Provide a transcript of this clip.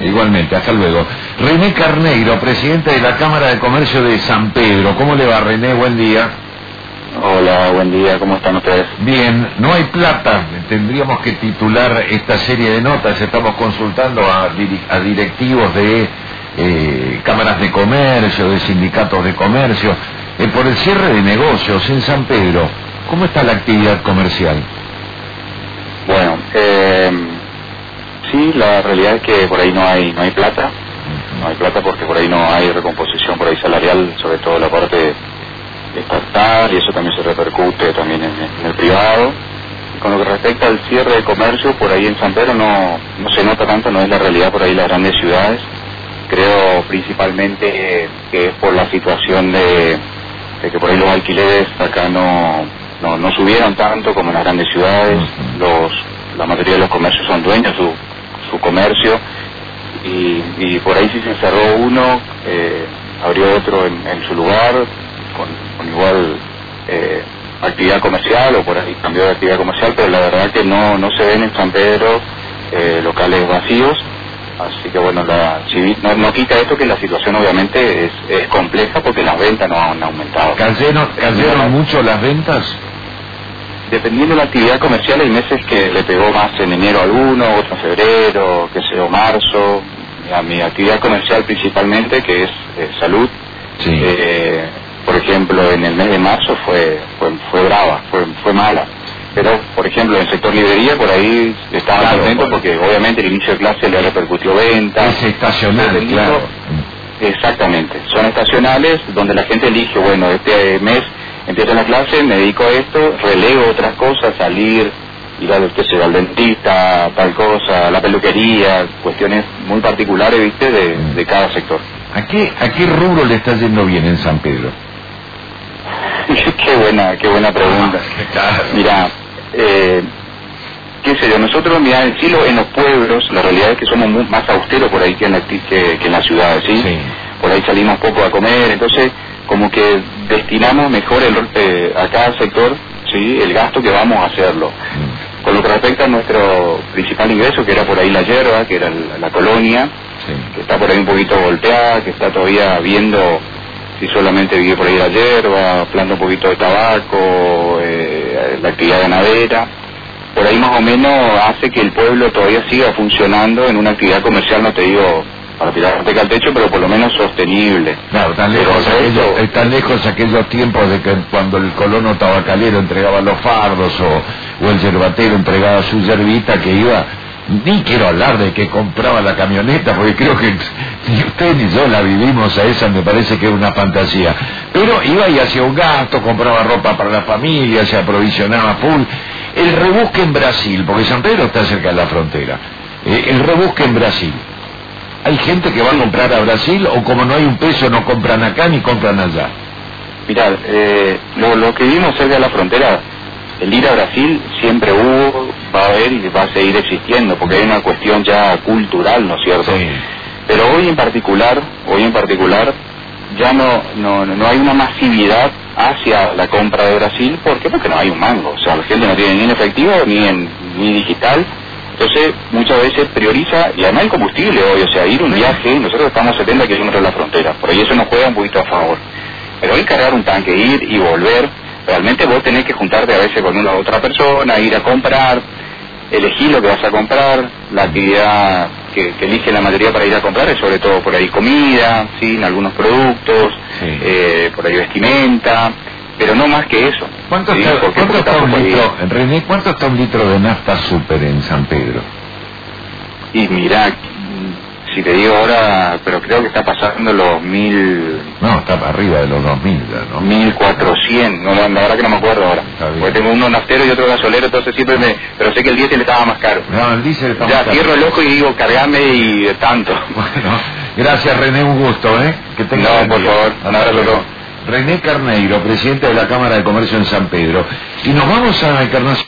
Igualmente, hasta luego. René Carneiro, presidente de la Cámara de Comercio de San Pedro. ¿Cómo le va, René? Buen día. Hola, buen día, ¿cómo están ustedes? Bien, no hay plata. Tendríamos que titular esta serie de notas. Estamos consultando a directivos de cámaras de comercio, de sindicatos de comercio, por el cierre de negocios en San Pedro. ¿Cómo está la actividad comercial? Bueno, sí, la realidad es que por ahí no hay plata. No hay plata porque por ahí no hay recomposición por ahí salarial, sobre todo la parte estatal, y eso también se repercute también en el privado. Y con lo que respecta al cierre de comercio, por ahí en San Pedro no se nota tanto, no es la realidad por ahí en las grandes ciudades. Creo principalmente que es por la situación de que por ahí los alquileres acá no subieron tanto como en las grandes ciudades. La mayoría de los comercios son dueños de su comercio, y por ahí sí se cerró uno, abrió otro en su lugar con igual actividad comercial, o por ahí cambió de actividad comercial, pero la verdad que no se ven en San Pedro locales vacíos. Así que bueno, no quita esto que la situación obviamente es compleja porque las ventas no han aumentado. ¿Cayeron mucho las ventas? Dependiendo de la actividad comercial, hay meses que le pegó más en enero alguno, otro en febrero, qué sé yo, marzo. A mi actividad comercial principalmente, que es salud, sí. Por ejemplo, en el mes de marzo fue brava, fue mala. Pero, por ejemplo, en el sector librería, por ahí estaban contentos porque obviamente el inicio de clase le repercutió ventas. Es estacional, claro. Exactamente, son estacionales donde la gente elige, bueno, este mes empiezo la clase, me dedico a esto, relego otras cosas, salir, ir al dentista, tal cosa, la peluquería, cuestiones muy particulares, ¿viste?, de cada sector. ¿A qué rubro le está yendo bien en San Pedro? Qué buena pregunta. Mira, qué sé yo, nosotros, mira, en Chile, en los pueblos, la realidad es que somos más austeros por ahí que en las ciudades, ¿sí? Sí. Por ahí salimos poco a comer, entonces como que destinamos mejor a cada sector, ¿sí?, el gasto que vamos a hacerlo. Con lo que respecta a nuestro principal ingreso, que era por ahí la yerba, que era la colonia, sí, que está por ahí un poquito golpeada, que está todavía viendo si solamente vive por ahí la yerba, planta un poquito de tabaco, la actividad ganadera. Por ahí más o menos hace que el pueblo todavía siga funcionando en una actividad comercial, no te digo para tirarte al techo, pero por lo menos sostenible. Claro, tan lejos aquellos tiempos de que cuando el colono tabacalero entregaba los fardos o el yerbatero entregaba su yerbita, que iba, ni quiero hablar de que compraba la camioneta, porque creo que ni usted ni yo la vivimos a esa, me parece que es una fantasía, pero iba y hacía un gasto, compraba ropa para la familia, se aprovisionaba full. El rebusque en Brasil, porque San Pedro está cerca de la frontera, el rebusque en Brasil. ¿Hay gente que va a comprar a Brasil, o como no hay un peso no compran acá ni compran allá? Mirá, lo que vimos cerca de la frontera, el ir a Brasil siempre hubo, va a haber y va a seguir existiendo, porque hay una cuestión ya cultural, ¿no es cierto? Sí. Pero hoy en particular ya no hay una masividad hacia la compra de Brasil. ¿Por qué? Porque no hay un mango, o sea, la gente no tiene ni en efectivo ni digital. Entonces, muchas veces prioriza, y además el combustible hoy, o sea, ir un viaje, nosotros estamos a 70 kilómetros de la frontera, por ahí eso nos juega un poquito a favor. Pero hoy cargar un tanque, ir y volver, realmente vos tenés que juntarte a veces con una otra persona, ir a comprar, elegir lo que vas a comprar, la actividad que elige la mayoría para ir a comprar es sobre todo por ahí comida, ¿sí?, en algunos productos, sí, por ahí vestimenta, pero no más que eso. ¿Cuánto está un litro, René, cuánto está un litro de nafta súper en San Pedro? Y mirá, si te digo ahora, pero creo que está pasando los 1000... No, está para arriba de los 2000, ¿no? 1400, la verdad que no me acuerdo ahora. Porque tengo uno naftero y otro gasolero, entonces siempre pero sé que el diésel estaba más caro. No, el diésel está más caro. Ya cierro el ojo y digo, cargame y tanto. Bueno, gracias, René, un gusto, ¿eh? Que tenga No, por favor, un abrazo. René Carneiro, presidente de la Cámara de Comercio en San Pedro. Y nos vamos a Encarnación.